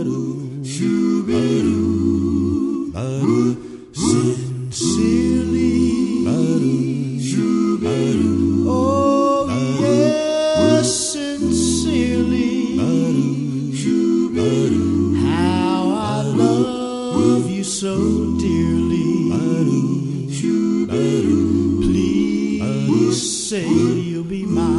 Sincerely, oh yes, sincerely, how I love you so dearly. Please say you'll be mine.